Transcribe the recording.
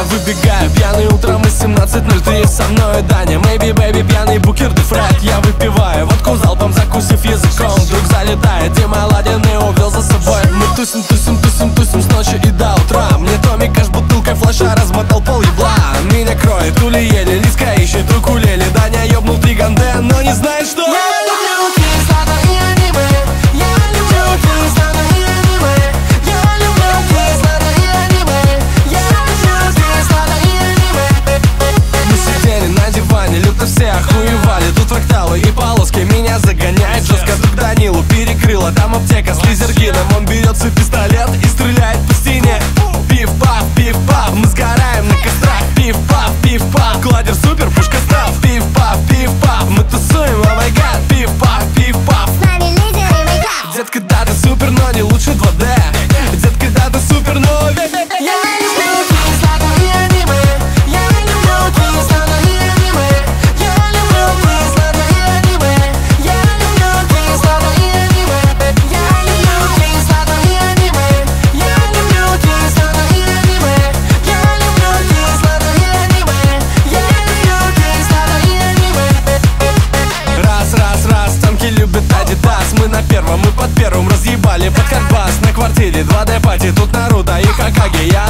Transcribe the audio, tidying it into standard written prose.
выбегаю пьяный утром из 17:03. Со мной Даня, maybe baby, пьяный Букер де Фред. Я выпиваю водку залпом, закусив языком. Вдруг залетает Дима Аладдин и увел за собой. Мы тусим, тусим, тусим, тусим с ночи и до утра. Мне Томми Кэш бутылкой флеша размотал пол ебла. Меня кроет улиели, Лиска ищет укулеле. Даня ёбнул 3 ганде, но не знает, что я люблю кислоту и аниме. Я люблю кислоту и аниме. Я люблю кислоту и аниме. Я люблю кислоту и аниме. Мы сидели на диване, люто все охуевали. Тут фракталы и полоски, меня загоняет жестко. Друг Данилу перекрыла, там аптека с лизергином. Он берет свой пистолет и стреляет по стене. Пиф-паф, мы сгораем на кострах. Пиф-паф, пиф-паф, кладер супер, пушка став. Пиф-паф, пиф-паф, мы тусуем, о май гад. Пиф-паф, пиф-паф. Детка, да, ты супер, но не лучше 2D. Детка, да, ты супер, но я люблю кислоту и аниме. Я люблю кислоту и аниме. Я люблю кислоту и аниме. Я люблю кислоту и аниме. Я люблю кислоту и аниме. Я люблю кислоту и аниме. Я люблю кислоту и аниме. Я люблю кислоту и аниме. Раз, самки любят Адидас. Мы на первом, мы под первым разъебали под карбас. На квартире 2D пати, тут Наруто и Хокаге. Я